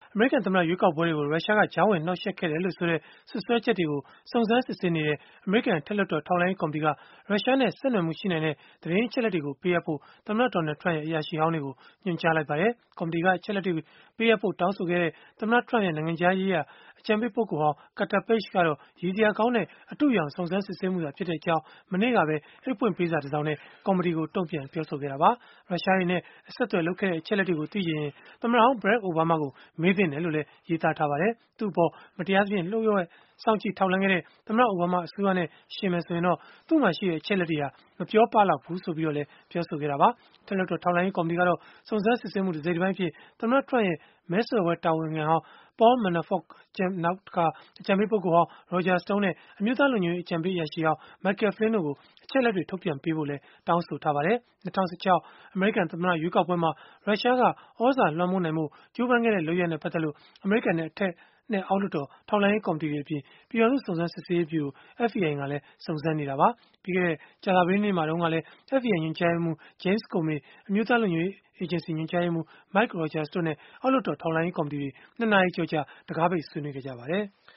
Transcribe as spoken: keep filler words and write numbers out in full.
အမေရိကန်သမ္မတရွေးကောက်ပွဲတွေကို ရုရှားကကြားဝင်နှောက်ယှက်ခဲ့တယ်လို့ဆိုတဲ့ စွပ်စွဲချက်တွေကို စုံစမ်းစစ်ဆေးနေတဲ့ အမေရိကန်အထက်လွှတ်တော် ထောက်လှမ်းရေးကော်မတီက ရုရှားနဲ့ ဆက်နွယ်မှုရှိနိုင်တဲ့ သတင်းအချက်အလက်တွေကို ပေးအပ်ဖို့ သမ္မတ Donald Trump ရဲ့ အရာရှိဟောင်းတွေကို ညွှန်ကြားလိုက်ပါတယ်။ ကော်မတီက အချက်အလက်တွေ ပေးအပ်ဖို့ တောင်းဆိုခဲ့တဲ့ သမ္မတ Trump ရဲ့ နိုင်ငံခြားရေးရာ အကြံပေးပုဂ္ဂိုလ်ဟောင်း Carter Page ကတော့ ရည်စရာကောင်းတဲ့ အတုအယောင် စုံစမ်းစစ်ဆေးမှုသာဖြစ်ကြောင်း မနေ့ကပဲ အိတ်ဖွင့်ပေးစာတစောင်နဲ့ ကော်မတီကို တုံ့ပြန်ပြောဆိုခဲ့တာပါ။ ရုရှားတွေနဲ့ အဆက်အသွယ်လုပ်ခဲ့တဲ့ အချက်အလက်တွေကို သိချင်ရင် သမ္မတဟောင်း Barack Obama ကို မေးသင့်တယ်လို့လည်း ရေးသားထားပါတယ်။ သူ့အပေါ် မတရားသဖြင့် လျို့ဝှက်စောင့်ကြည့်ထောက်လှမ်းခဲ့တဲ့ သမ္မတအိုဘားမား အစိုးရနဲ့ ယှဉ်မယ်ဆိုရင်တော့ သူ့မှာရှိတဲ့ အချက်အလက်တွေဟာ မပြောပလောက်ဘူးလို့လည်း ပြောဆိုခဲ့တာပါ။ အထက်လွှတ်တော် ထောက်လှမ်းရေး ကော်မတီကတော့ စုံစမ်းစစ်ဆေးမှု တစိတ်တပိုင်းအဖြစ် သမ္မတ Trump ရဲ့ မဲဆွယ်ပွဲတာဝန်ခံဟောင်း Paul Manafort ၊ နောက်တခါ အကြံပေးပုဂ္ဂိုလ်ဟောင်း Roger Stone နဲ့ အမျိုးသားလုံခြုံရေး အကြံပေးအရာရှိဟောင်း Michael Flynn တို့ကို အချက်အလက်တွေ ထုတ်ပြန်ပေးဖို့လည်း တောင်းဆိုထားပါတယ်။ ၂၀၁၆ အမေရိကန်သမ္မတ ရွေးကောက်ပွဲမှာ ရုရှားက သြဇာလွှမ်းမိုးနိုင်ဖို့ ကြိုးပမ်းခဲ့တဲ့ လုပ်ရပ်နဲ့ ပတ်သက်လို့ အမေရိကန် အထက်နဲ့ အောက်လွှတ်တော် ထောက်လှမ်းရေး ကော်မတီတွေအပြင် ပြည်ထောင်စု စုံစမ်းစစ်ဆေးရေးဗျုရို F B I ကလည်း စုံစမ်းနေတာပါ။ ပြီးခဲ့တဲ့ ကြာသပတေးနေ့မှာတုန်းကလည်း F B I ညွှန်ကြားရေးမှူး James Comey အမျိုးသားလုံခြုံရေး အေဂျင်စီ ညွှန်ကြားရေးမှူး Mike Rogers တို့နဲ့ အောက်လွှတ်တော် ထောက်လှမ်းရေး ကော်မတီတွေ ၂ နာရီကျော်ကြာ တံခါးပိတ်ဆွေးနွေးခဲ့ကြပါတယ်။